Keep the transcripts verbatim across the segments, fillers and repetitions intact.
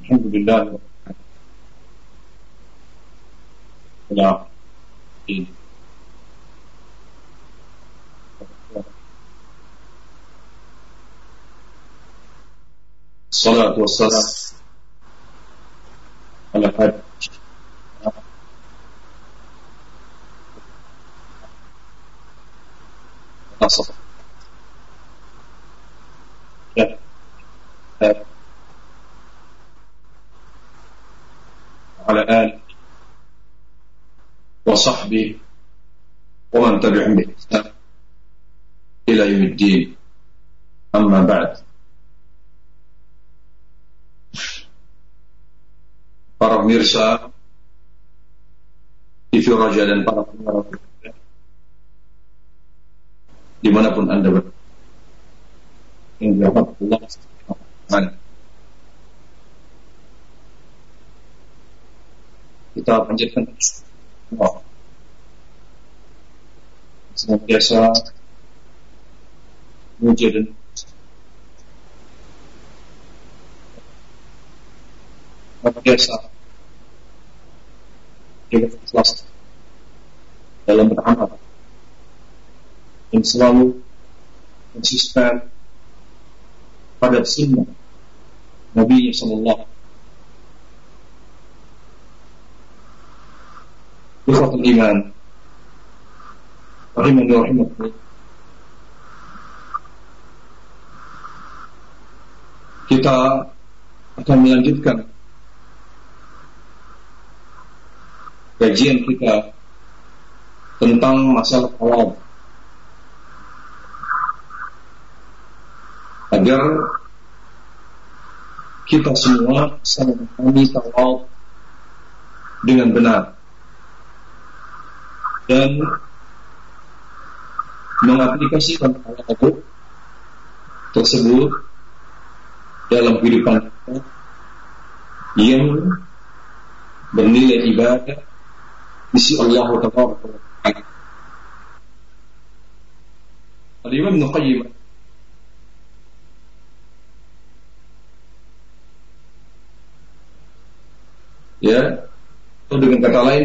Alhamdulillah. Ya. Salatu wassalam ala hadi nasr. Ya. Ala alihi wa sahbihi wa man tabi'ahum bi ihsan ila yaumiddin. Amma ba'd. Para pemirsa T V Raja dan para pendengar dimanapun Anda berada, yang dirahmati Allah Subhanahu wa Ta'ala, kita panjatkan Allah senantiasa memuji dan biasa dengan ikhlas dalam beramal dan selalu konsisten pada sunnah Nabi Sallallahu Alaihi Wasallam. Iman rahimani wa rahimakumullah. Kita akan melanjutkan kajian kita tentang masalah awal, agar kita semua bisa memahami tawaf dengan benar dan mengaplikasikan tawaf tersebut dalam kehidupan kita yang bernilai ibadah misi Allah Taala. Al-Imam Ibnu Qayyim ya, atau dengan kata lain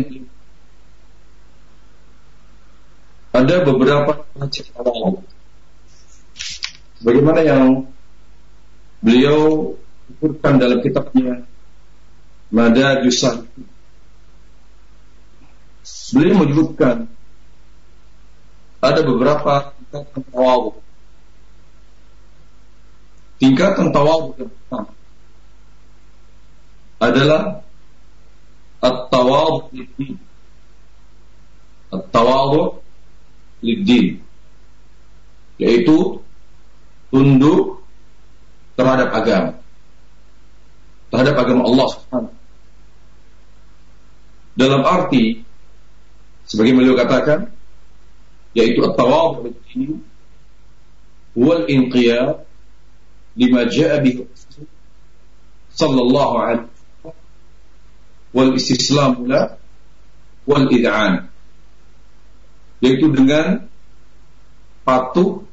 ada beberapa macam awal bagaimana yang beliau ukurkan dalam kitabnya Madadus Salikin. Beliau menyebutkan ada beberapa tingkatan tawawud. Tingkatan tawawud yang pertama adalah at-tawawud lid-din. At-tawawud lid-din, yaitu tunduk terhadap agama, terhadap agama Allah Subhanahu. Dalam arti sebagai beliau katakan, yaitu at-tawadhu lid-din wal inqiyad lima jaa bihi sallallahu alaihi wasallam wal istislam la wal id'an, yaitu dengan patuh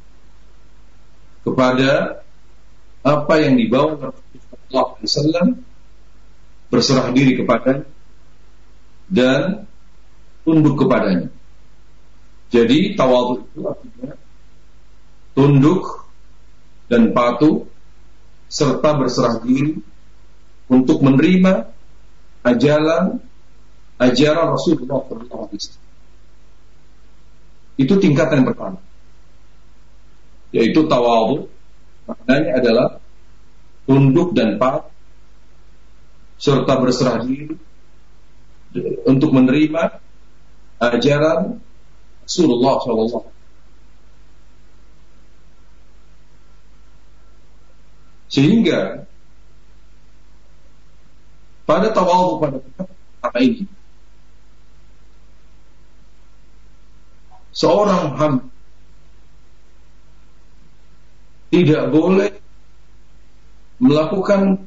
kepada apa yang dibawa oleh Rasulullah sallallahu alaihi wasallam, berserah diri kepadanya dan tunduk kepadanya. Jadi tawadhu itu artinya tunduk dan patuh serta berserah diri untuk menerima ajaran ajaran Rasulullah sallallahu alaihi wasallam. Itu tingkatan yang pertama, yaitu tawadhu. Maknanya adalah tunduk dan patuh serta berserah diri untuk menerima ajaran Rasulullah sallallahu alaihi wasallam. Sehingga pada tawadhu pada pertama ini, seorang hamba tidak boleh melakukan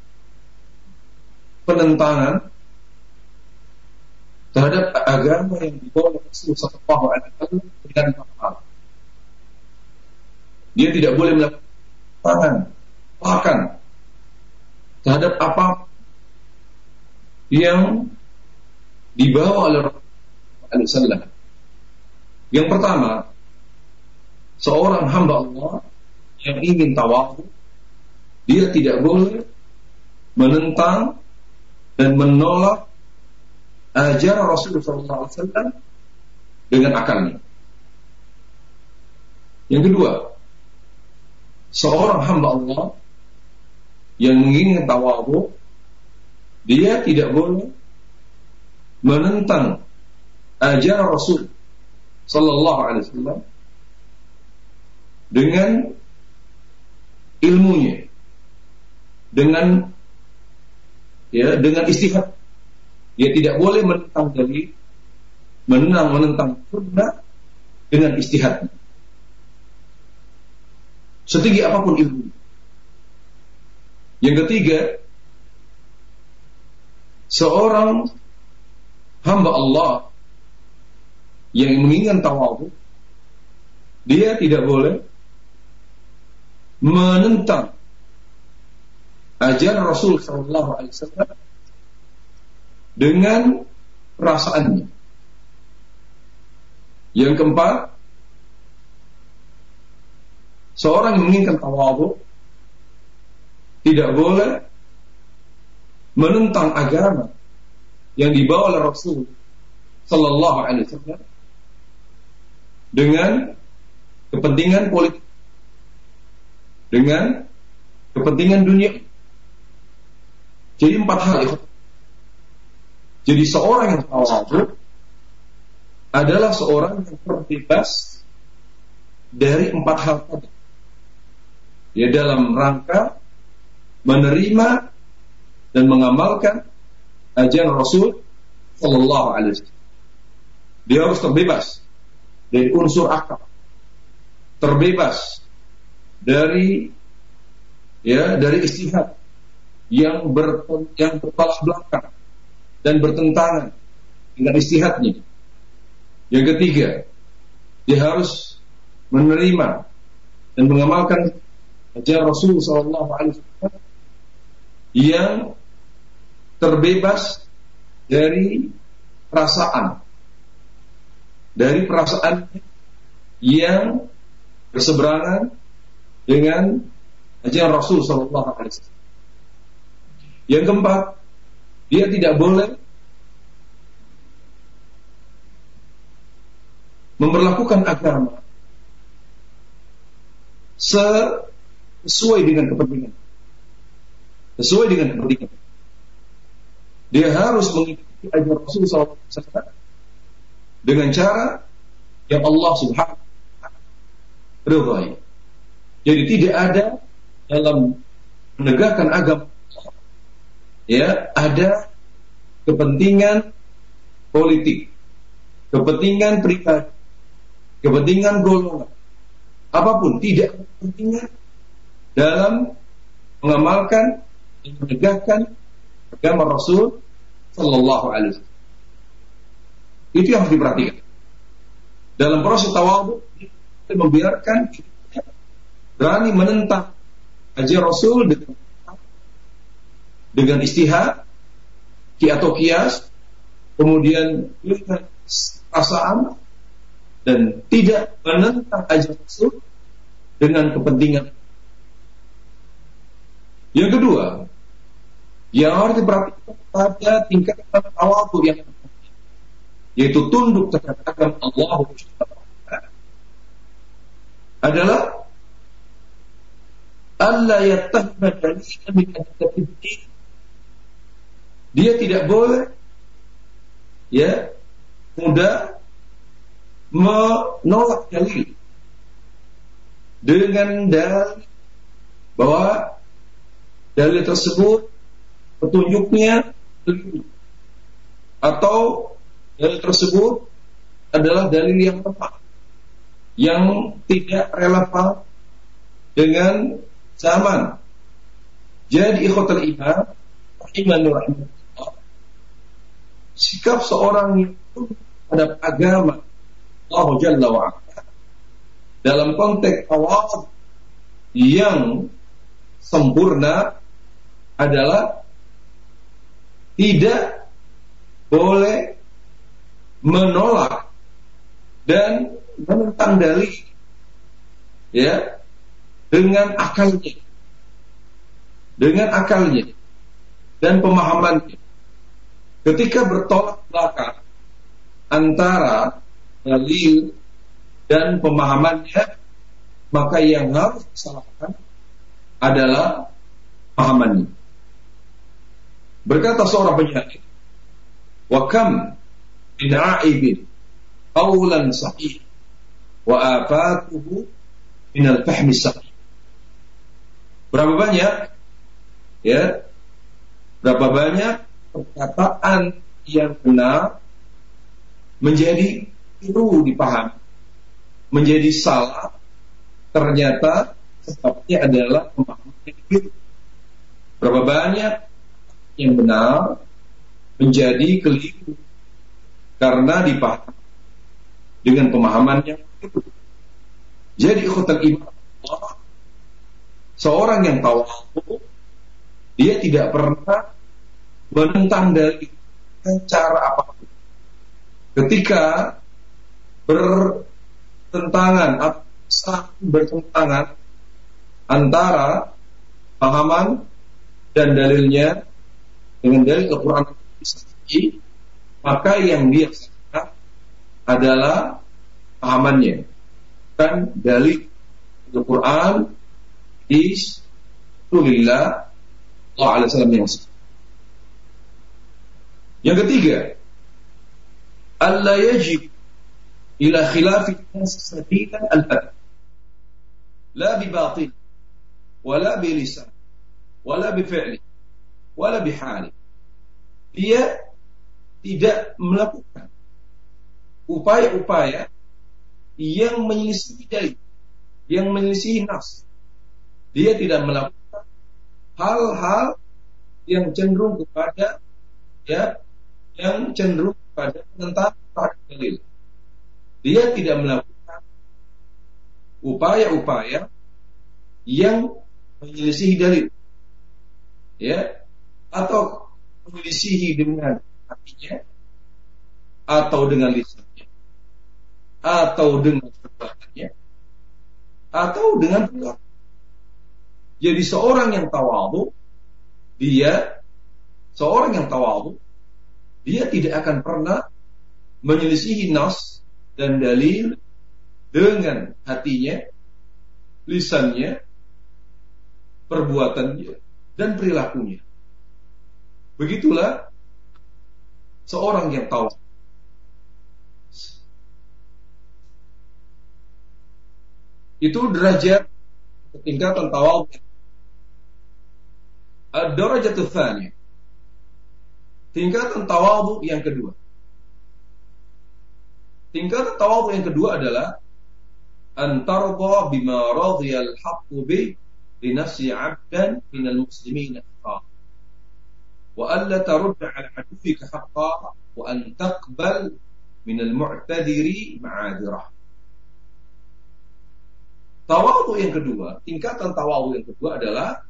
penentangan terhadap agama yang dibawa oleh Rasulullah sallallahu alaihi wasallam dengan hal. Dia tidak boleh melakukan penentangan bahkan terhadap apa yang dibawa oleh Rasulullah shallallahu alaihi wasallam. Yang pertama, seorang hamba Allah yang ingin tawadhu, dia tidak boleh menentang dan menolak ajaran Rasulullah shallallahu alaihi wasallam dengan akalnya. Yang kedua, seorang hamba Allah yang ingin tawadhu, dia tidak boleh menentang ajaran Rasul sallallahu alaihi wasallam dengan ilmunya, dengan ya dengan istihad. Dia tidak boleh menentang dalil, menentang menentang sunnah dengan istihad, setinggi apapun ilmu. Yang ketiga, seorang hamba Allah yang menginginkan tawadhu, dia tidak boleh menentang ajaran Rasul sallallahu alaihi wasallam dengan perasaannya. Yang keempat, seorang yang menginginkan tawadhu tidak boleh menentang agama yang dibawa oleh Rasul sallallahu alaihi wasallam dengan kepentingan politik, dengan kepentingan dunia. Jadi empat hal itu. Jadi seorang yang tawadhu adalah seorang yang terbebas dari empat hal tadi. Ya, dalam rangka menerima dan mengamalkan ajaran Rasul sallallahu alaihi wasallam. Dia harus terbebas dari unsur akal, terbebas dari ya dari istihad yang ber, yang bertolak belakang dan bertentangan dengan istihadnya. Yang ketiga, dia harus menerima dan mengamalkan ajaran Rasul sallallahu alaihi wasallam yang terbebas dari perasaan, dari perasaan yang berseberangan dengan ajaran Rasul sallallahu alaihi wasallam. Yang keempat, dia tidak boleh memperlakukan agama sesuai dengan kepentingan, sesuai dengan kepentingan. Dia harus mengikuti ajaran Rasul sallallahu alaihi wasallam dengan cara yang Allah Subhanahu wa taala ridhai. Jadi tidak ada dalam menegakkan agama ya ada kepentingan politik, kepentingan pribadi, kepentingan golongan, apapun, tidak ada kepentingan dalam mengamalkan dan menegakkan agama Rasul sallallahu alaihi wasallam. Itu yang harus diperhatikan. Dalam proses tawadhu, kita membiarkan kita berani menentang ajaran Rasul dengan dengan istihad atau kias, kemudian dengan perasaan, dan tidak menentang ajaran Rasul dengan kepentingan. Yang kedua, yang harus diperhatikan pada tingkatan tawadhu yang yaitu tunduk terhadap agama Allah adalah alla yattahma dalilan min ad-din. Dia tidak boleh ya mudah menolak dalil dengan dalil bahwa dalil tersebut petunjuknya keliru, atau dalil tersebut adalah dalil yang tepat, yang tidak relevan dengan zaman. Jadi ikhwatul iman, rahimani rahimahullah, sikap seorang itu terhadap agama Allah Jalla wa'ala dalam konteks tawadhu yang sempurna adalah tidak boleh menolak dan menentang dalil, ya, dengan akalnya, dengan akalnya dan pemahamannya. Ketika bertolak belakang antara dalil dan pemahamannya, maka yang harus disalahkan adalah pemahamannya. Berkata seorang penyair, wa kam min a'ibin qawlan sahih wa afatuhu min al-fahmi sahih. Berapa banyak, ya, berapa banyak perkataan yang benar menjadi keliru dipahami, menjadi salah, ternyata sebabnya adalah pemahaman yang keliru. Berapa banyak yang benar menjadi keliru karena dipahami dengan pemahaman yang keliru. Jadi ikhwatal iman, seorang yang tawadhu, dia tidak pernah menentang dari cara apapun. Ketika bertentangan atau bertentangan antara pahaman dan dalilnya dengan dalil Al-Quran, maka yang dia salah adalah pahamannya, dan dalil Al-Quran is Rasulullah sallallahu alaihi wasallam yang sahih. Yang ketiga, alla yajib ila khilafi nas sabilan al-haq, la bi batil wala bi lisan wala bi fi'li wala bi hali. Dia tidak melakukan upaya-upaya yang menyelisihi dalil, yang menyelisihi nas. Dia tidak melakukan hal-hal yang cenderung kepada, ya, yang cenderung kepada penentangan dalil. Dia tidak melakukan upaya-upaya yang menyelisihi dalil, ya, atau menyelisihi dengan hatinya, atau dengan lisannya, atau dengan perbuatannya, atau dengan perilaku. Jadi seorang yang tawadhu, dia seorang yang tawadhu, dia tidak akan pernah menyelisihi nas dan dalil dengan hatinya, lisannya, perbuatannya, dan perilakunya. Begitulah seorang yang tawadhu. Itu derajat tingkatan tawadhu. Ad-darajatu tsaniyah, tingkatan tawadhu yang kedua. Tingkatan tawadhu yang kedua adalah antarda bima radhiya al-haqqu bi li nafsi 'abdan min al-muslimin haqqan wa alla tarudda 'ala 'aduwwika haqqan wa an taqbal min al-mu'tadiri ma'adirah. Tawadhu yang kedua, tingkatan tawadhu yang kedua adalah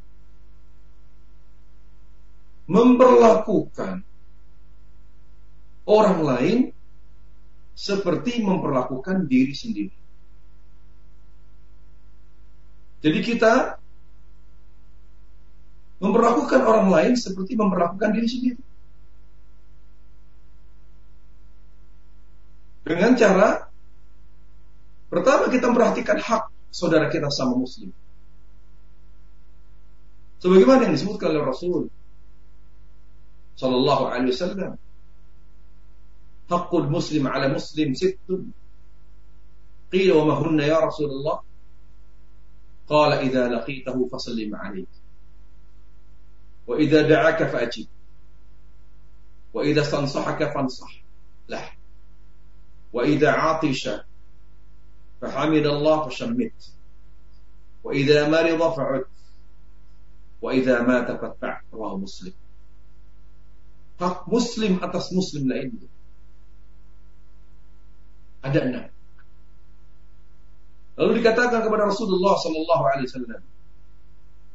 memperlakukan orang lain seperti memperlakukan diri sendiri. Jadi kita memperlakukan orang lain seperti memperlakukan diri sendiri. Dengan cara, pertama, kita memperhatikan hak saudara kita sama muslim, sebagaimana yang disebutkan oleh Rasul sallallahu alaihi wasallam, haqqul muslim ala muslim sittun. Qila wa ma hunna ya Rasulullah? Qala idza laqitahu fasallim alayhi wa idza da'aka fa'ajib wa idza stansahaka fansah lah wa idza 'atisha fahamidallah fashammit wa idza marida fa'ud wa idza mata fatba'. Rawahu Muslim. Hak muslim atas muslim lainnya ada enam. Lalu dikatakan kepada Rasulullah sallallahu alaihi wasallam,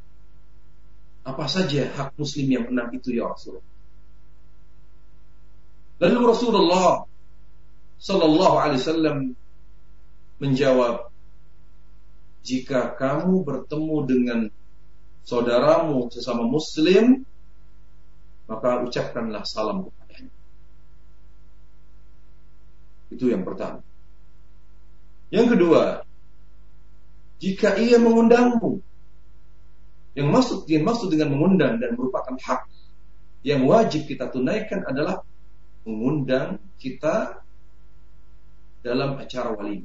apa saja hak muslim yang enam itu ya Rasulullah? Lalu Rasulullah Sallallahu Alaihi Wasallam menjawab, jika kamu bertemu dengan saudaramu sesama muslim, maka ucapkanlah salam kepadanya. Itu yang pertama. Yang kedua, jika ia mengundangmu, yang maksud yang maksud dengan mengundang dan merupakan hak yang wajib kita tunaikan adalah mengundang kita dalam acara walimah.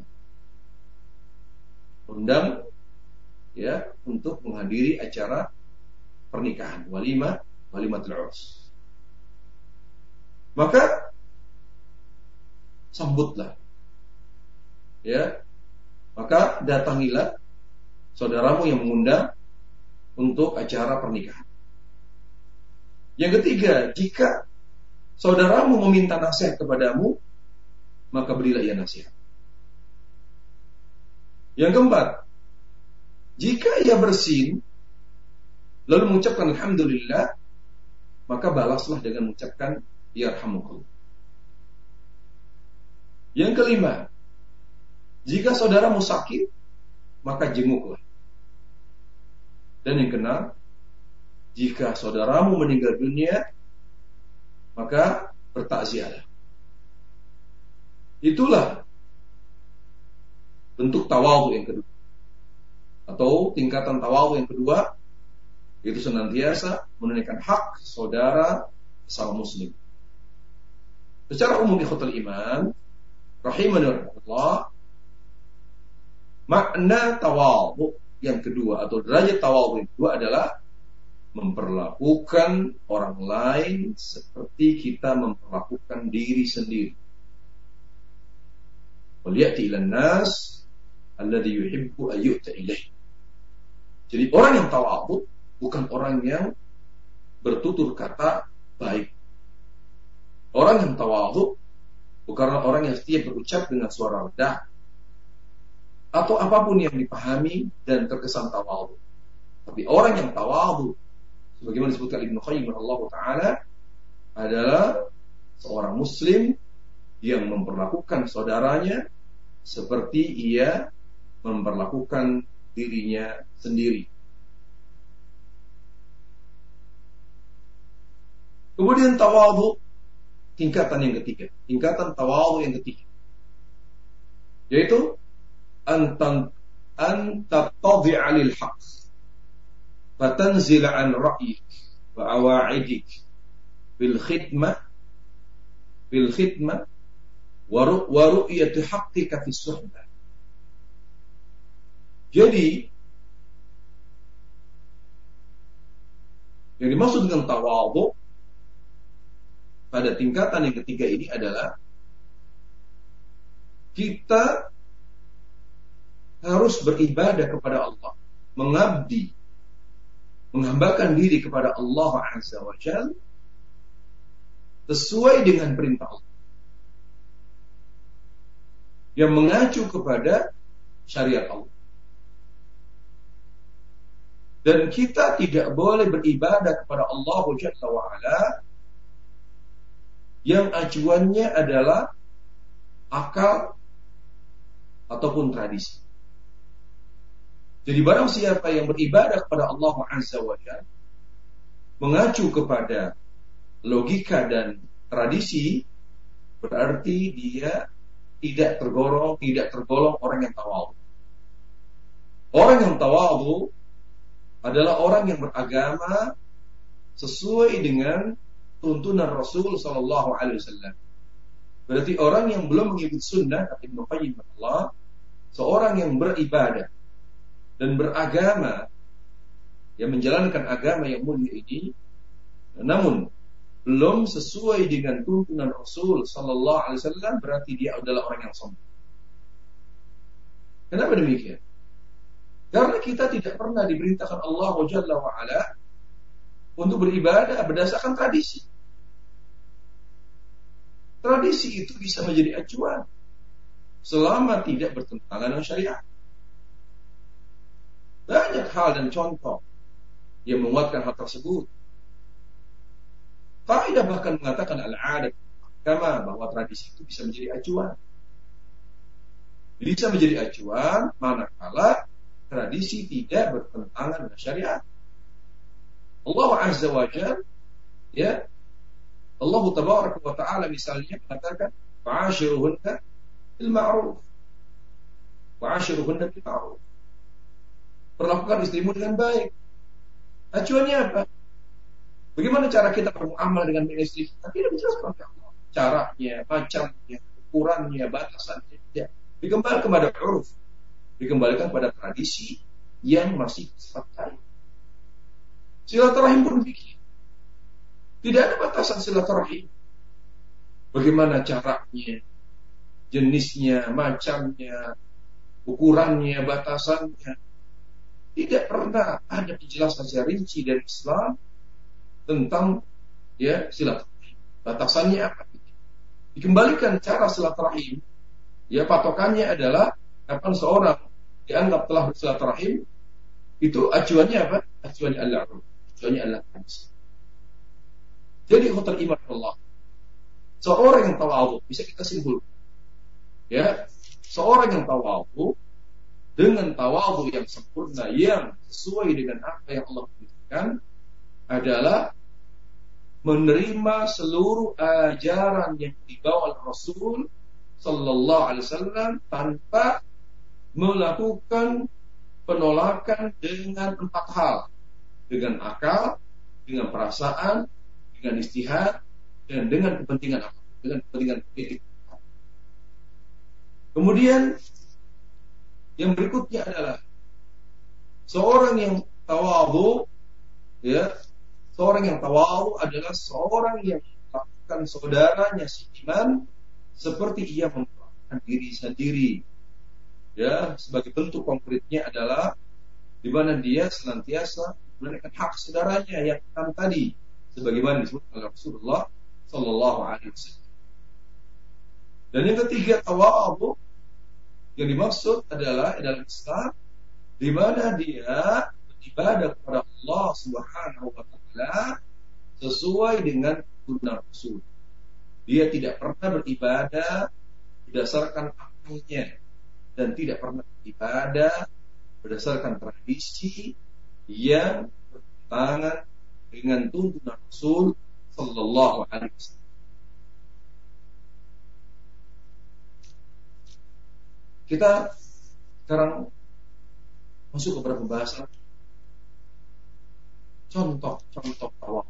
Undang ya untuk menghadiri acara pernikahan, walimah, walimatul urs. Maka sambutlah. Ya. Maka datangilah saudaramu yang mengundang untuk acara pernikahan. Yang ketiga, jika saudaramu meminta nasihat kepadamu, maka berilah ia nasihat. Yang keempat, jika ia bersin lalu mengucapkan alhamdulillah, maka balaslah dengan mengucapkan yarhamukallah. Yang kelima, jika saudaramu sakit, maka jenguklah. Dan yang keenam, jika saudaramu meninggal dunia, maka bertakziahlah. Itulah bentuk tawadhu yang kedua, atau tingkatan tawadhu yang kedua, yaitu senantiasa menunaikan hak saudara sesama muslim. Secara umum ikhwatul iman rahimani Allah, makna tawadhu yang kedua atau derajat tawadhu yang kedua adalah memperlakukan orang lain seperti kita memperlakukan diri sendiri. Waliyati ilan nas alladhi yuhibbu ayyu'ta ilaih. Jadi orang yang tawadhu bukan orang yang bertutur kata baik. Orang yang tawadhu bukan orang yang setiap berucap dengan suara rendah atau apapun yang dipahami dan terkesan tawadhu. Tapi orang yang tawadhu, sebagaimana disebutkan Ibnu Qayyim rahimahullah taala, adalah seorang muslim yang memperlakukan saudaranya seperti ia memperlakukan dirinya sendiri. Kemudian tawadhu tingkatan yang ketiga, tingkatan tawadhu yang ketiga, yaitu antan antatadhi'a lil haqq fatanzila an ra'yik wa awa'idik bil khidmah bil khidmah wa ru'yati haqqika fi suhbah. Jadi yang dimaksud dengan tawadhu pada tingkatan yang ketiga ini adalah kita harus beribadah kepada Allah, mengabdi, menghambakan diri kepada Allah Azza wa Jalla sesuai dengan perintah Allah yang mengacu kepada syariat Allah. Dan kita tidak boleh beribadah kepada Allah Jalla wa Ala yang acuannya adalah akal ataupun tradisi. Jadi barang siapa yang beribadah kepada Allah Azza wa Jalla mengacu kepada logika dan tradisi, berarti dia tidak tergolong tidak tergolong orang yang tawadhu. Orang yang tawadhu adalah orang yang beragama sesuai dengan tuntunan Rasul sallallahu alaihi wasallam. Berarti orang yang belum mengikuti sunnah, kata Ibnu Qayyim Allah, seorang yang beribadah dan beragama, yang menjalankan agama yang mulia ini, namun belum sesuai dengan tuntunan Rasul sallallahu alaihi wasallam, berarti dia adalah orang yang sombong. Kenapa demikian? Karena kita tidak pernah diperintahkan Allah Jalla wa Ala untuk beribadah berdasarkan tradisi. Tradisi itu bisa menjadi acuan selama tidak bertentangan dengan syariat. Banyak hal dan contoh yang menguatkan hal tersebut. Kaidah bahkan mengatakan al-'adat agama bahwa tradisi itu bisa menjadi acuan. Bisa menjadi acuan manakala tradisi tidak bertentangan dengan syariat. Allah Azza wa Jalla, ya, Allah Tabaraka wa Ta'ala misalnya mengatakan fa'ashiruhunna bil ma'ruf. Fa'ashiruhunna bil ma'ruf. Perlakukan istrimu dengan baik. Acuannya apa? Bagaimana cara kita bermuamalah dengan istri kita? Tidak dijelaskan oleh Allah. Caranya, macamnya, ukurannya, batasannya, tidak. Dikembalikan kepada uruf, dikembalikan pada tradisi yang masih sifat cair. Silaturahim pun begitu. Tidak ada batasan silaturahim. Bagaimana caranya, jenisnya, macamnya, ukurannya, batasannya. Tidak pernah ada penjelasan secara rinci dari Islam tentang ya silaturahim. Batasannya apa? Dikembalikan cara silaturahim. Ya, patokannya adalah kapan seorang dianggap telah bersilaturahim, itu acuannya apa? Acuannya Allah. Acuannya Allah. Jadi khotul iman Allah. Seorang yang tawadhu, bisa kita simpulkan. Ya, seorang yang tawadhu dengan tawadhu yang sempurna yang sesuai dengan apa yang Allah berikan adalah menerima seluruh ajaran yang dibawa oleh Rasul Sallallahu Alaihi Wasallam tanpa melakukan penolakan dengan empat hal, dengan akal, dengan perasaan, dengan istihad, dan dengan kepentingan apa? Dengan kepentingan politik. Kemudian yang berikutnya adalah seorang yang tawadhu, ya, seorang yang tawadhu adalah seorang yang melakukan saudaranya seiman seperti ia memperlakukan diri sendiri. Ya, sebagai bentuk konkretnya adalah di mana dia senantiasa menunaikan hak saudaranya yang enam tadi, sebagaimana disebut oleh Rasulullah Sallallahu Alaihi Wasallam. Dan yang ketiga, tawadhu yang dimaksud adalah dalam Islam di mana dia beribadah kepada Allah Subhanahu Wa Taala sesuai dengan tuntunan Rasul. Dia tidak pernah beribadah berdasarkan akalnya dan tidak pernah beribadah berdasarkan tradisi yang bertentangan dengan tuntunan Rasul Sallallahu Alaihi Wasallam. Kita sekarang masuk ke beberapa pembahasan contoh-contoh tawadhu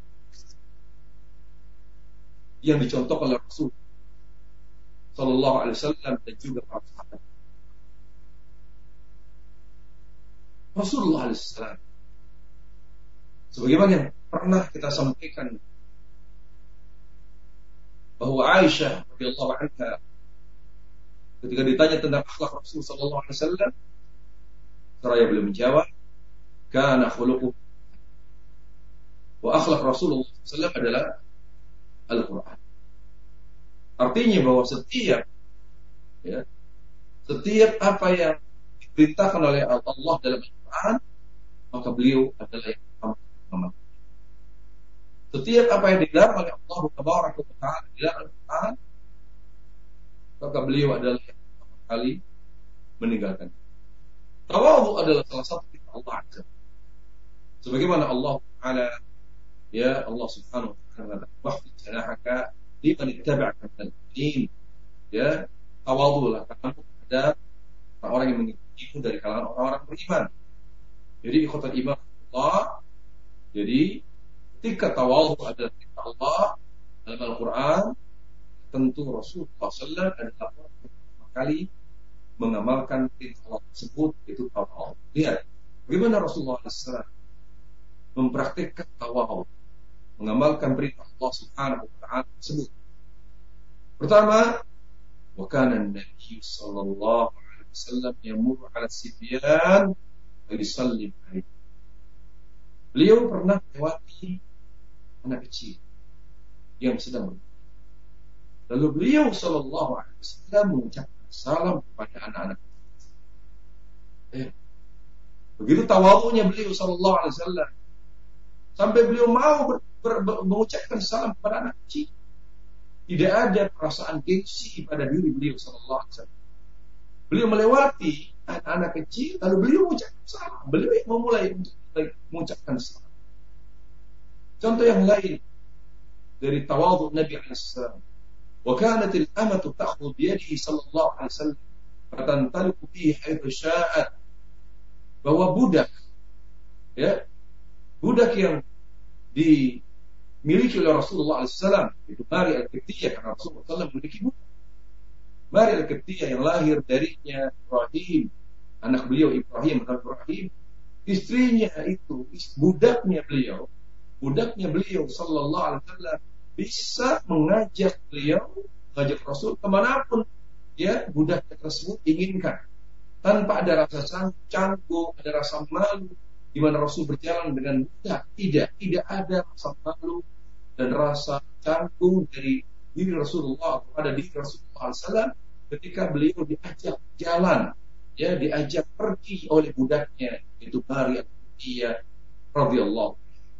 yang dicontohkan oleh Rasul Sallallahu Alaihi Wasallam dan juga para sahabat. Rasulullah Alaihi Wasallam, sebagaimana yang pernah kita sampaikan bahwa Aisyah radhiyallahu anha ketika ditanya tentang akhlak Rasul Sallallahu Alaihi Wasallam, seraya beliau menjawab, "Kana khuluquhu," wa akhlak Rasulullah Sallallahu Alaihi Wasallam adalah Al-Quran. Artinya bahwa setiap ya, setiap apa yang diperintahkan oleh Allah dalam Al-Quran, maka beliau adalah yang pertama. Setiap apa yang dilarang oleh Allah Tabaraka wa Ta'ala dalam Al-Quran, maka beliau adalah yang pertama kali meninggalkan. Tawadhu adalah salah satu kita Allah Azza. Sebagaimana Allah Ta'ala, ya Allah Subhanahu wa Ta'ala, wahfid janahaka liman ittaba'aka minal mu'minin. Ya, tawadhulah kamu terhadap orang yang mengikutimu dari kalangan orang-orang beriman. Jadi ikhwatul iman Allah. Jadi ketika tawadhu adalah perintah Allah dalam Al-Quran, tentu Rasulullah sallallahu alaihi wasallam adalah orang yang pertama kali mengamalkan perintah Allah tersebut, yaitu tawadhu. Lihat bagaimana Rasulullah sallallahu alaihi wasallam mempraktikkan tawadhu, mengamalkan perintah Allah Subhanahu wa Ta'ala tersebut. Pertama, wa kana an-nabiy sallallahu alaihi wasallam yamurru 'ala as-sibyan wa yusallim 'alaihi. Beliau pernah melewati anak kecil yang sedang bermain. Lalu beliau sallallahu alaihi wasallam mengucapkan salam kepada anak-anak. Eh, begitu tawadhunya beliau sallallahu alaihi wasallam sampai beliau mau ber, ber, ber, mengucapkan salam kepada anak kecil. Tidak ada perasaan gengsi pada diri beliau sallallahu alaihi wasallam. Beliau melewati anak-anak kecil, lalu beliau mengucapkan salam. Beliau yang memulai untuk mengucapkan salam. Contoh yang lain dari tawadhu Nabi alaihi salam. Wa kanat al-amatu ta'khudhu bi yadihi sallallahu alaihi wasallam fatantaliqu bihi haitsu sya'at. Bahwa budak, ya, budak yang dimiliki oleh Rasulullah alaihi wasallam itu Mari al-Qibtiyah, karena Rasulullah sallallahu alaihi wasallam memiliki budak. Mari al-Qibtiyah yang lahir darinya Ibrahim, anak beliau Ibrahim, anak Ibrahim, istrinya itu, budaknya beliau, budaknya beliau sallallahu alaihi wasallam bisa mengajak beliau, mengajak Rasul kemanapun ya budaknya tersebut inginkan, tanpa ada rasa canggung, ada rasa malu, di mana Rasul berjalan dengan budak. Tidak, tidak ada rasa malu dan rasa canggung dari diri Rasulullah kepada diri Rasulullah sallallahu alaihi wasallam ketika beliau diajak jalan, ya, diajak pergi oleh budaknya itu Mari al-Qibtiyah radhiyallahu.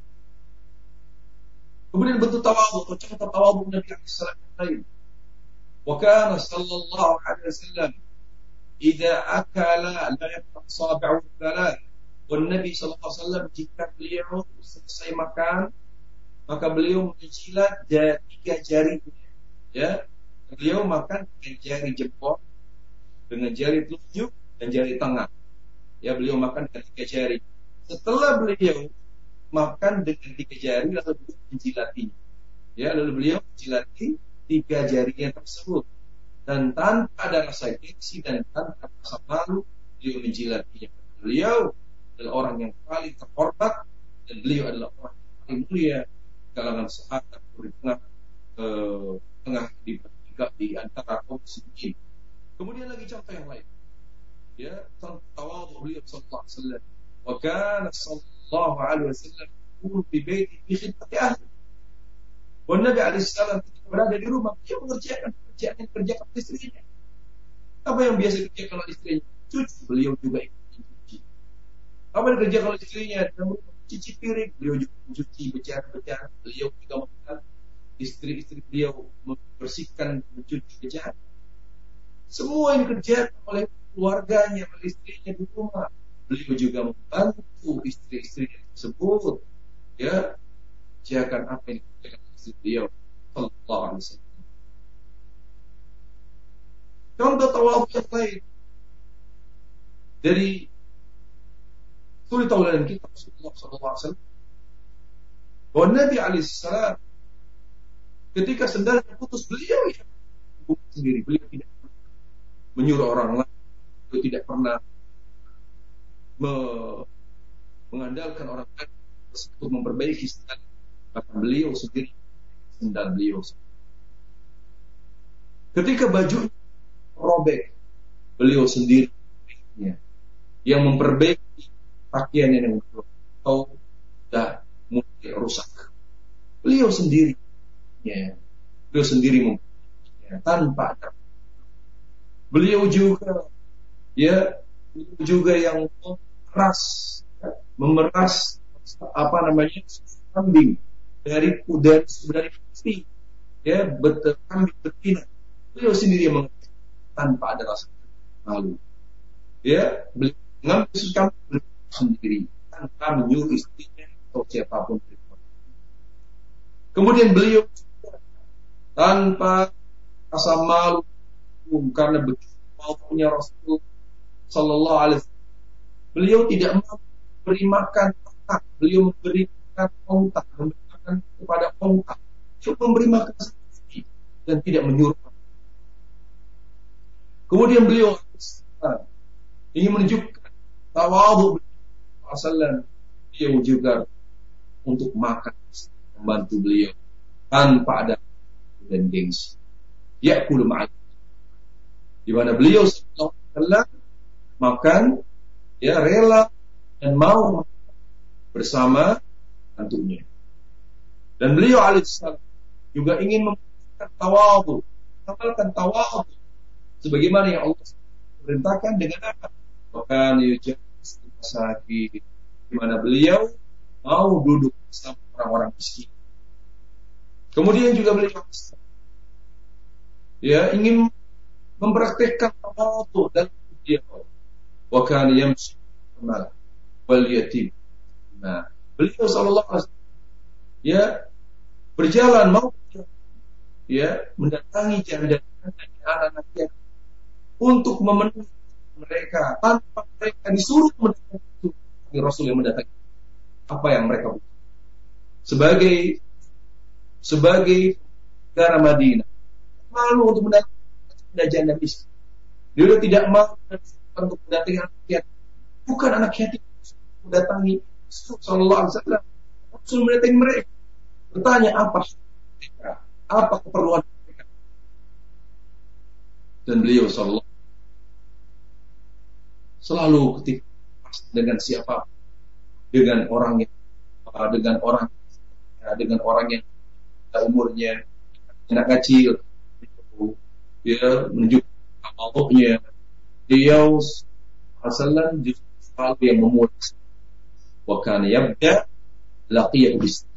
Kemudian bentuk tawadhu, atau contoh tawadhu Nabi alaihi salam yang lain. Wa kana sallallahu alaihi wasallam idza akala la yaqta asabi'u thalath. Dan Nabi sallallahu alaihi wasallam jika beliau selesai makan, maka beliau menjilat tiga jarinya. Ya, beliau makan dengan jari jempol, dengan jari telunjuk dan jari tengah. Ya, beliau makan dengan tiga jari. Setelah beliau makan dengan tiga jari, lalu beliau menjilatinya. Ya, lalu beliau menjilati tiga jarinya tersebut, dan tanpa ada rasa gengsi dan tanpa rasa malu beliau menjilatinya. Beliau adalah orang yang paling terhormat dan beliau adalah orang yang paling mulia kalangan sahabat di tengah eh, tengah di, di antara kaum muslimin. Kemudian lagi contoh yang lain, ya, contoh tawadhu beliau sallallahu alaihi wasallam. Wa kana sallallahu alaihi wasallam yaqulu fi baiti fi khidmati ahli. Dan Nabi alaihi salam ketika berada di rumah, dia mengerjakan pekerjaan yang dikerjakan istrinya. Apa yang biasa dikerjakan oleh istrinya? Cuci, beliau juga ikut mencuci. Apa yang dikerjakan oleh istrinya? Mencuci piring, beliau juga mencuci becara-becara. Beliau juga membantu istri-istri beliau membersihkan, mencuci becara. Semua yang dikerjakan oleh keluarganya, oleh istrinya di rumah, beliau juga membantu istri-istri tersebut, ya, kerjakan apa yang dikerjakan istri beliau sallallahu alaihi wasallam. Contoh tawadhu yang lain dari suri tauladan kita Rasulullah sallallahu alaihi wasallam, bahwa Nabi alaihi salam ketika sendalnya putus, beliau ya sendiri, beliau tidak menyuruh orang lain, beliau tidak pernah me- mengandalkan orang lain untuk memperbaiki sendal, maka beliau sendiri sendal beliau. Ketika baju robek, beliau sendiri ya, yang memperbaiki pakaian yang atau sudah mulai rusak. Beliau sendiri, ya, beliau sendiri memperbaikinya tanpa ada. Beliau juga, ya, beliau juga yang memeras, ya, memeras apa namanya kambing dari dari dari pasti, ya, betul kambing betina. Beliau sendiri yang tanpa ada rasa malu, ya, beliau mengambil sikap sendiri tanpa menyuruh istrinya atau siapapun. Kemudian beliau tanpa rasa malu karena begitu maunya Rasul sallallahu alaihi wasallam, beliau tidak memberi makan otak, beliau memberikan otak, memberikan kepada otak, beliau memberi makan sendiri dan tidak menyuruh. Kemudian beliau ingin menunjukkan tawadhu Rasulullah, beliau juga untuk makan membantu beliau tanpa ada dan gengsi. Ya'kulu ma'al, di mana beliau sallallahu alaihi wasallam makan, ya, rela dan mau bersama tentunya. Dan beliau alaihissalam juga ingin memberikan tawadhu, mengamalkan tawadhu sebagaimana yang Allah perintahkan dengan apa? Bahkan yujas sakit, di mana beliau mau duduk bersama orang-orang miskin. Kemudian juga beliau ya ingin mempraktikkan tawadhu dan dia wa kana yamshi mal wal yatim. Nah, beliau sallallahu alaihi wasallam ya berjalan mau ya mendatangi janda dan anak-anak yatim untuk memenuhi mereka tanpa mereka disuruh mendatangi Rasul yang mendatangi apa yang mereka butuh. Sebagai sebagai negara Madinah malu untuk mendatangi janda miskin. Dia tidak malu untuk mendatangi anak yatim. Bukan anak yatim mendatangi Rasul sallallahu alaihi wasallam. Rasul mendatangi mereka. Bertanya apa mereka, apa keperluan mereka. Dan beliau sallallahu selalu ketika dengan siapa, dengan orang yang dengan orang dengan orang yang umurnya anak kecil, dia menunjukkan awalnya beliau sallallahu justru selalu yang memulai wa kana yabda laqiyahu bis.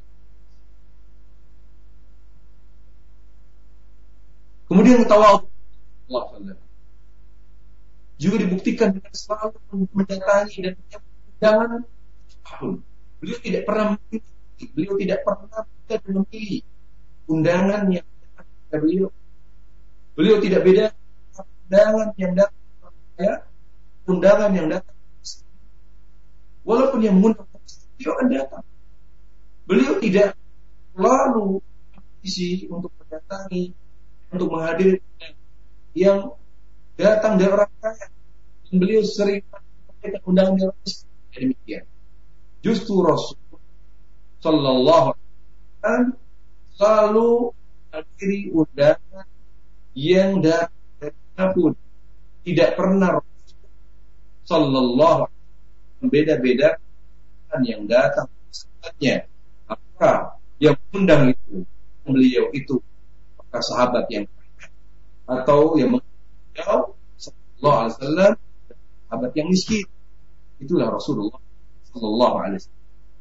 Kemudian tawadhu Allah juga dibuktikan dengan selalu mendatangi dan undangan apapun. Beliau tidak pernah memilih, beliau tidak pernah memilih undangan yang datang kepada beliau. Beliau tidak beda undangan yang datang ya, undangan yang datang. Walaupun yang mengundang beliau akan datang. Beliau tidak selalu isi untuk mendatangi, untuk menghadiri yang datang dari orang kaya. Dan beliau sering menyampaikan undangan dari orang miskin. Demikian. Justru Rasul sallallahu alaihi wasallam selalu menghadiri undangan yang datang dari manapun. Tidak pernah Rasul sallallahu alaihi wasallam membeda-beda yang datang saatnya. Apakah yang undang itu beliau itu apakah sahabat yang kaya atau yang beliau sallallahu alaihi wasallam sahabat yang miskin. Itulah Rasulullah sallallahu alaihi wasallam.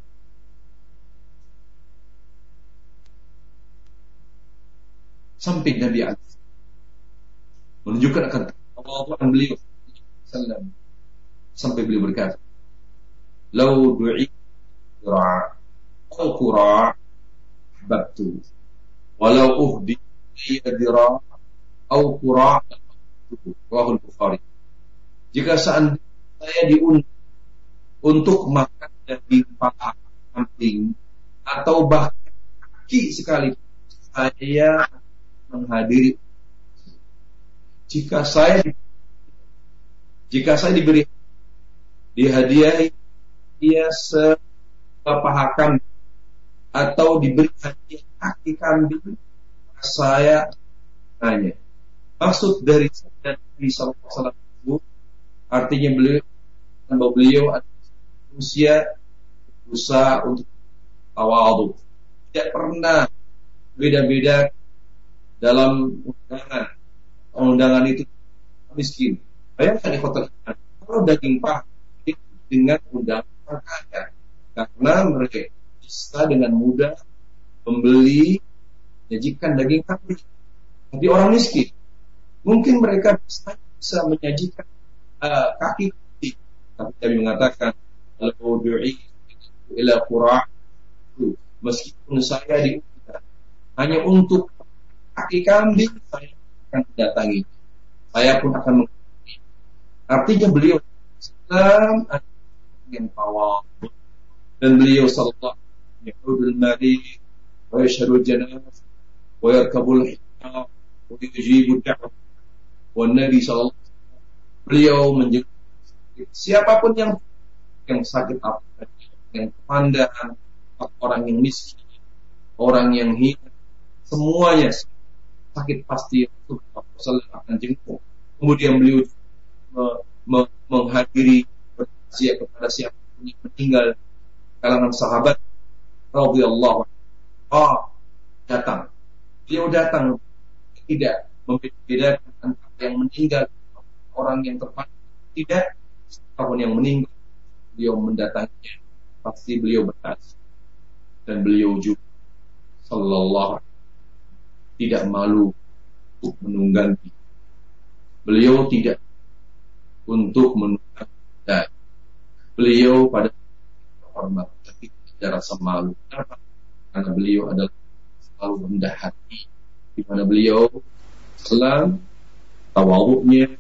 Sampai Nabi alaihi menunjukkan akan tawadhu'an beliau sallallahu alaihi wasallam sampai beliau berkata, "Lau du'i qura' aw qura' ahbabtu walau uhdi dira' aw qura' Rahul Bukhari." Jika seandainya saya diundang untuk makan daging paha kambing atau bahkan kaki sekali, saya menghadiri. Jika saya jika saya diberi dihadiahi dia sepaha kambing atau diberi hadiah kaki kambing, saya tanya. Maksud dari sabda Nabi sallallahu alaihi wasallam itu artinya beliau bahwa beliau manusia berusaha untuk tawadhu, tidak pernah beda-beda dalam undangan. Undangan itu miskin. Bayangkan ikhwatul iman, kalau daging paha dengan undangan kaya, karena mereka bisa dengan mudah membeli menyajikan daging kambing. Tapi orang miskin mungkin mereka bisa, bisa menyajikan uh, kaki kambing. Tapi kami mengatakan kalau du'i ila qura' meskipun saya diundang hanya untuk kaki kambing, saya akan datangi. Saya pun akan mengikuti. Artinya beliau Islam yang tawadhu dan beliau sallallahu alaihi wasallam marid wa yashhadu janazah wa yarkabul himar wa yujibu da'wah wa Nabi sallallahu alaihi wasallam beliau menjaga siapapun yang yang sakit apa yang kepandaan, orang yang miskin, orang yang hina, semuanya sakit pasti Rasulullah akan jenguk. Kemudian beliau me- me- menghadiri bersia kepada siapa yang meninggal kalangan sahabat radhiyallahu anhu. Datang, beliau datang tidak membedakan antara yang meninggal orang yang terpandang, tidak siapapun yang meninggal beliau mendatanginya, pasti beliau berkata dan beliau juga sallallahu tidak malu untuk menunggangi. Beliau tidak untuk menunggangi. Beliau pada hormat, tapi tidak rasa malu. Kenapa? Karena beliau adalah selalu rendah hati, di mana beliau selalu tawadhu'nya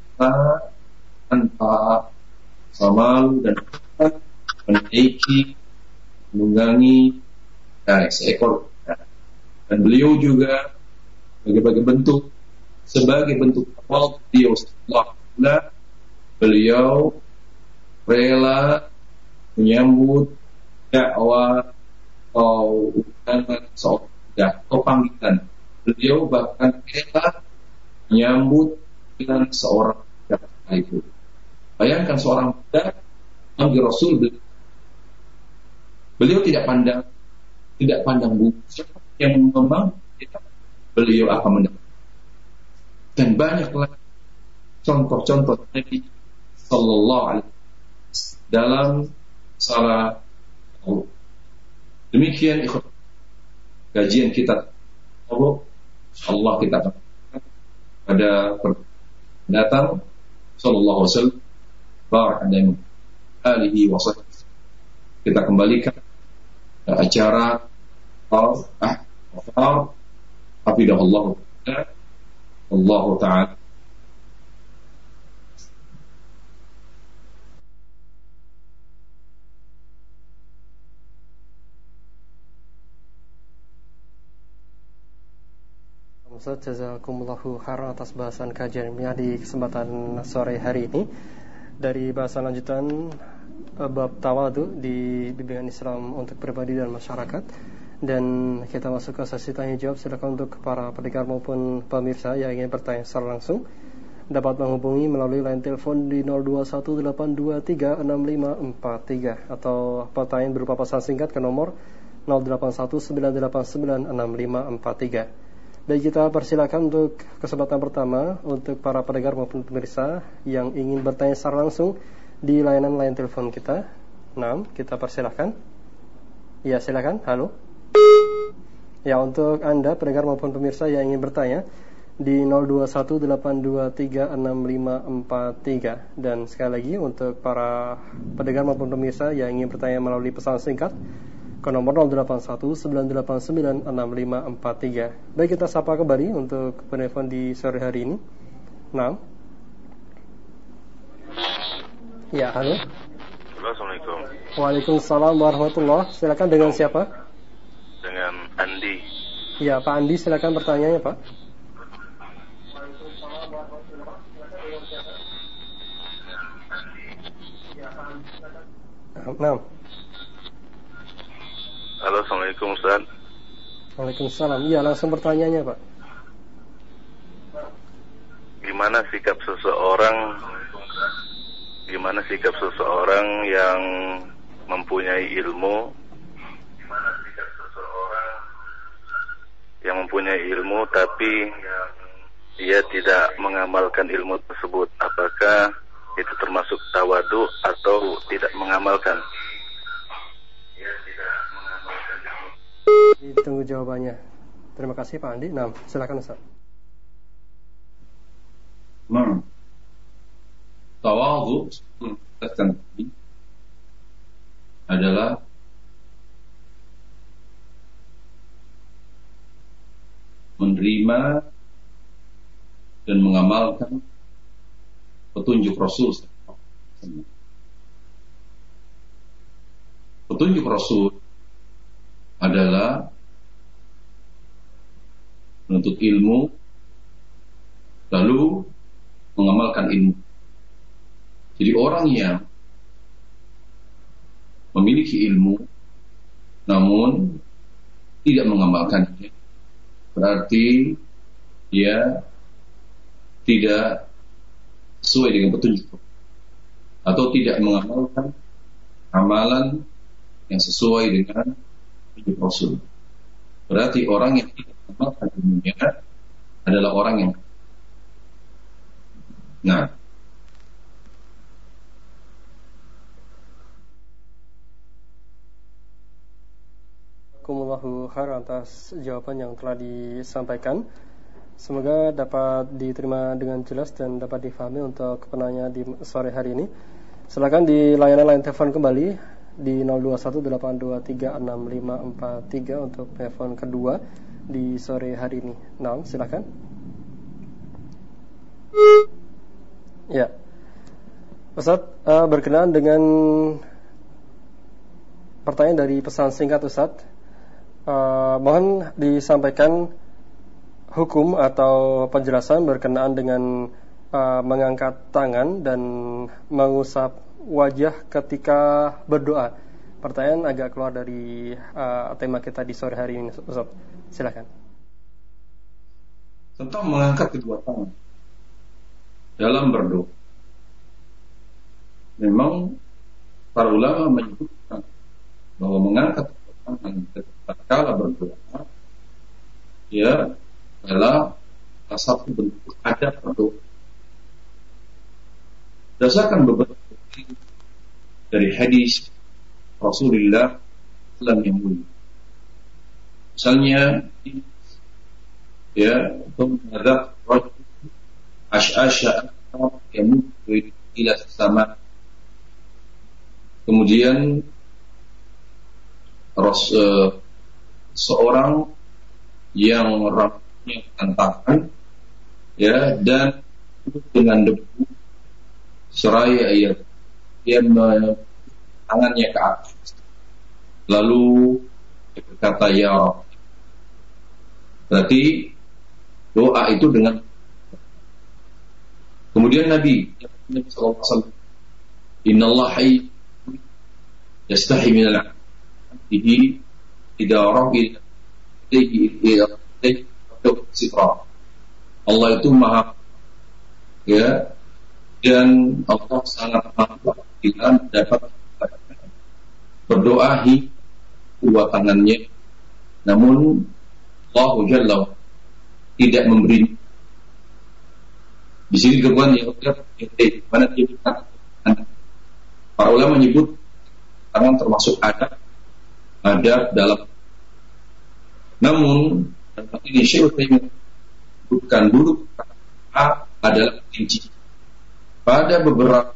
tanpa rasa malu dan menaiki, menunggangi dari seekor. Dan beliau juga sebagai bentuk sebagai bentuk tawadhu beliau setelah beliau rela menyambut dakwah atau undangan seorang atau panggilan. Beliau bahkan rela menyambut dengan seorang dakwah itu. Bayangkan seorang budak panggil Rasul, beliau, beliau tidak pandang tidak pandang buku siapa yang memang beliau akan mendapat. Dan banyaklah contoh-contoh Nabi Sallallahu Alaihi Wasallam dalam salah. Demikian ikhwan kajian kita. Allah kita akan pada datang Sallallahu Alaihi Wasallam barakallahu alihi wa sahbihi. Kita kembalikan ke acara ah wafar hafidahullah Allah Ta'ala. Ustaz, jazakumullahu khairan atas bahasan kajiannya di kesempatan sore hari ini. Dari bahasan lanjutan bab tawadhu di bimbingan Islam untuk pribadi dan masyarakat. Dan kita masuk ke sesi tanya jawab. Silakan untuk para pendengar maupun pemirsa yang ingin bertanya secara langsung dapat menghubungi melalui line telepon di nol dua satu delapan dua tiga enam lima empat tiga atau pertanyaan berupa pesan singkat ke nomor nol delapan satu sembilan delapan sembilan enam lima empat tiga. Baik, kita persilakan untuk kesempatan pertama untuk para pendengar maupun pemirsa yang ingin bertanya secara langsung di layanan line telepon kita. Nah, kita persilakan. Ya, silakan. Halo. Ya, untuk Anda pendengar maupun pemirsa yang ingin bertanya di nol dua satu delapan dua tiga enam lima empat tiga. Dan sekali lagi untuk para pendengar maupun pemirsa yang ingin bertanya melalui pesan singkat ke nomor nol delapan satu sembilan delapan sembilan enam lima empat tiga. Baik, kita sapa kembali untuk penelpon di sore hari ini. Nah. Ya, halo. Assalamualaikum. Waalaikumsalam warahmatullahi. Silakan, dengan siapa? Dengan Andi. Ya, Pak Andi, silakan pertanyaannya, Pak. Nah. Halo, Assalamualaikum Ustaz. Waalaikumsalam. Iya, langsung pertanyaannya, Pak. Gimana sikap seseorang Gimana sikap seseorang yang mempunyai ilmu Gimana sikap seseorang yang mempunyai ilmu tapi dia tidak mengamalkan ilmu tersebut? Apakah itu termasuk tawadhu atau tidak mengamalkan? Ditunggu jawabannya. Terima kasih Pak Andi. Nah, silakan Ustaz. Nah, tawadhu adalah menerima dan mengamalkan petunjuk Rasul. Petunjuk Rasul adalah menuntut ilmu lalu mengamalkan ilmu. Jadi orang yang memiliki ilmu namun tidak mengamalkannya berarti dia tidak sesuai dengan petunjuk atau tidak mengamalkan amalan yang sesuai dengan petunjuk Rasul. Berarti orang yang tidak mengamalkan ilmunya adalah orang yang nah Jazakumullahu khairan atas jawaban yang telah disampaikan. Semoga dapat diterima dengan jelas dan dapat difahami untuk penanya di sore hari ini. Silakan di layanan line telepon kembali di nol dua satu delapan dua tiga enam lima empat tiga untuk telepon kedua di sore hari ini. Nah, silakan. Ya, Ustaz, uh, berkenaan dengan pertanyaan dari pesan singkat Ustaz, uh, mohon disampaikan hukum atau penjelasan berkenaan dengan uh, mengangkat tangan dan mengusap wajah ketika berdoa. Pertanyaan agak keluar dari uh, tema kita di sore hari ini, Ustaz. Silakan. Tentang mengangkat kedua tangan dalam berdoa, memang para ulama menyebutkan bahwa mengangkat kedua tangan ketika berdoa, ya, adalah salah satu bentuk adab berdoa. Berdasarkan beberapa dari hadis Rasulullah sallallahu alaihi wasallam yang mulia, misalnya, ya, menghadap rajul ash'asha yang murid ila sama, kemudian ros, uh, seorang yang rambutnya berantakan, ya, dan dengan debu seraya ia dia tangannya ke atas, lalu dia berkata ya Rabb. Berarti doa itu dengan, kemudian Nabi sallallahu alaihi wasallam, innallaha hayy yastahi min al-'abdi idza ra'a Allah itu maha, ya, dan Allah sangat maha bila dapat berdoa hi dua tangannya, namun Allah Jalla tidak memberi. Di sini kemudian yang mana dia dikatakan, para ulama menyebut tangan termasuk adab adab dalam. Namun ini Syekh menyebutkan dulu adalah kunci pada beberapa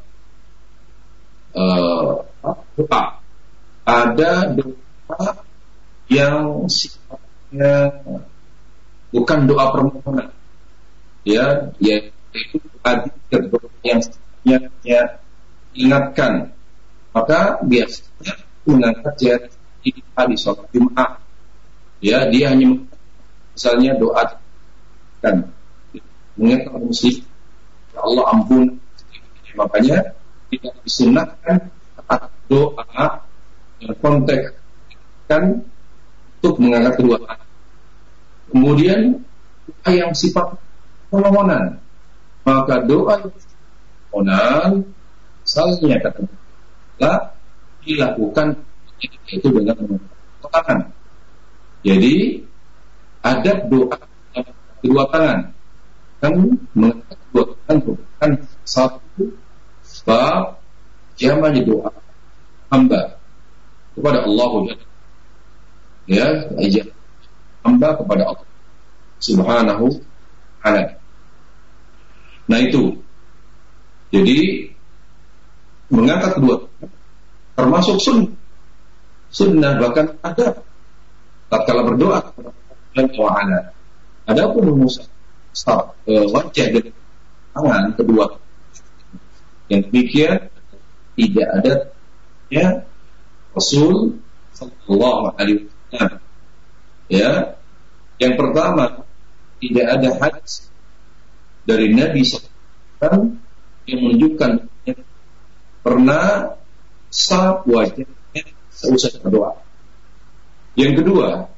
uh, doa. Ada doa yang sifatnya bukan doa permohonan, ya, yaitu doa yang sifatnya ingatkan. Maka biasanya mengangkat jari di hari sholat Jumat, ya, dia hanya misalnya doa kan mengingatkan muslim, ya Allah ampun, makanya tidak disunahkan doa yang konteks kan untuk mengangkat kedua tangan. Kemudian doa yang sifat permohonan, maka doa permohonan misalnya katakanlah dilakukan itu dengan mengangkat tangan. Jadi adab doa kedua tangan, kan mengangkat kedua tangan bukan satu sebab jamannya doa hamba kepada Allah, ya, ajab hamba kepada Allah Subhanahu wa ta'ala. Nah itu, jadi mengangkat kedua termasuk sunnah, sunnah bahkan ada tatkala berdoa kepada Allah Taala. Adapun mengusap wajah dan tangan kedua, yang demikian tidak ada, ya, Rasul sallallahu alaihi wasallam. Ya, yang pertama, tidak ada hadis dari Nabi sallallahu alaihi wasallam yang menunjukkan pernah sab wajahnya seusai berdoa. Yang kedua,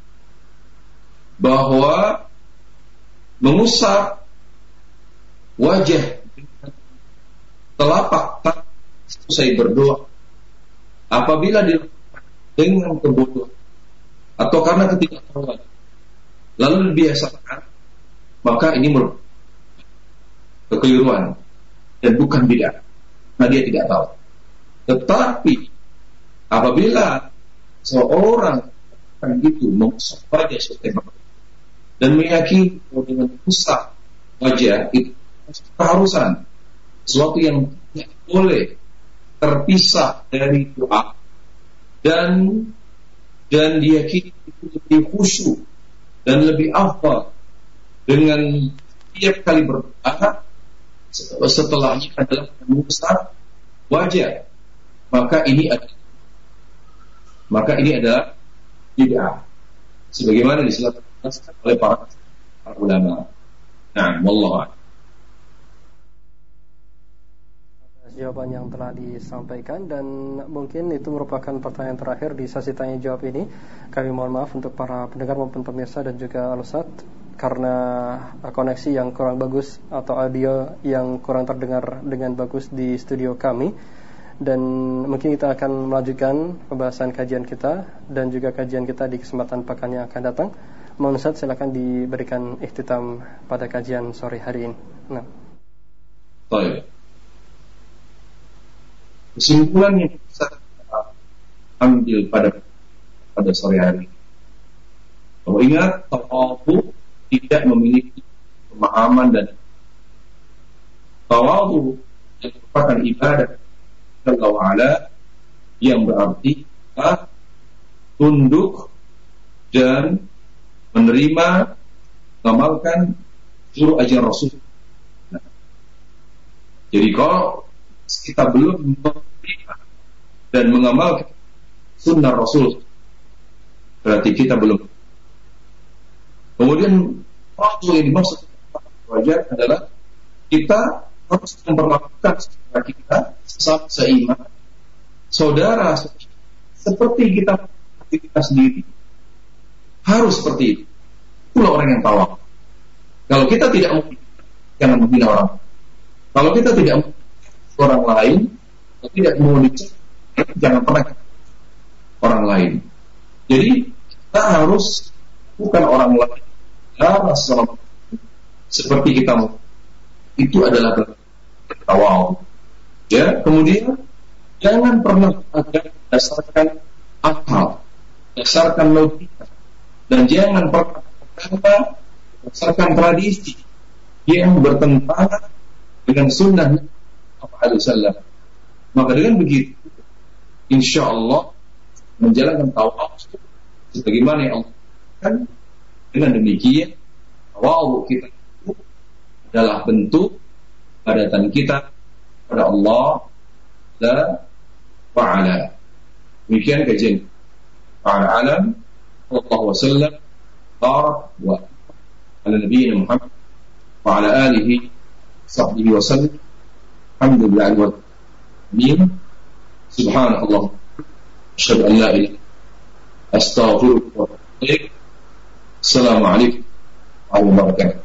bahwa mengusap wajah telapak tangan selesai berdoa apabila dilakukan dengan kebodohan atau karena ketidaktahuan lalu dibiasakan, maka ini merupakan kekeliruan dan bukan bid'ah. Nah, dia tidak tahu. Tetapi apabila seorang itu mengusap wajah selesai berdoa dan meyakini bahwa dengan usah wajah itu keharusan, sesuatu yang tidak boleh terpisah dari doa, dan dan diyakini itu lebih khusyuk dan lebih afdal dengan setiap kali berdoa setelahnya adalah mengusap wajah, maka ini adalah maka ini adalah bid'ah sebagaimana dijelaskan oleh para, para ulama. Nah, wallahu a'lam. Jawaban yang telah disampaikan, dan mungkin itu merupakan pertanyaan terakhir di sesi tanya jawab ini. Kami mohon maaf untuk para pendengar maupun pemirsa dan juga Al-Ustaz karena koneksi yang kurang bagus atau audio yang kurang terdengar dengan bagus di studio kami, dan mungkin kita akan melanjutkan pembahasan kajian kita dan juga kajian kita di kesempatan pekan yang akan datang. Mohon Ustaz silakan diberikan ikhtitam pada kajian sore hari ini. Nah. Baik. Kesimpulan yang bisa kita ambil pada pada sore hari, bahwa ingat tawadhu tidak memiliki pemahaman, dan tawadhu yang merupakan ibadah Allah Ta'ala yang berarti kita tunduk dan menerima, mengamalkan seluruh ajaran Rasul. Nah, jadi kalau kita belum menerima dan mengamalkan sunnah Rasul, berarti kita belum. Kemudian waktu yang dimaksud wajar adalah kita harus memperlakukan saudara kita sesama seiman, saudara seperti kita kita sendiri. Harus seperti itu. Itulah orang yang tawakal. Kalau kita tidak mungkin, jangan menghina orang. Kalau kita tidak mungkin orang lain, kalau tidak mau dicek, jangan pernah orang lain. Jadi kita harus bukan orang lain, harus seperti kita mau. Itu adalah tawakal. Ya, kemudian jangan pernah berdasarkan akal, berdasarkan logika, dan jangan pernah berdasarkan tradisi yang bertentangan dengan sunnah Alaihi Wasallam. Maka dengan begitu, insya Allah menjalankan tawakal sebagaimana yang Allah kan. Dengan demikian, tawakal kita itu adalah bentuk ibadatan kita pada Allah Ta'ala. Demikian kajian Ta'ala alam. Sallallahu wasallam barak wa ala nabiyina Muhammad wa ala alihi sahbihi wasallam. Alhamdulillah wa amin. Subhanallah, asyhadu an la ilaha illallah, astaghfiruka wa atubu ilaik. Assalamualaikum warahmatullahi wabarakatuh.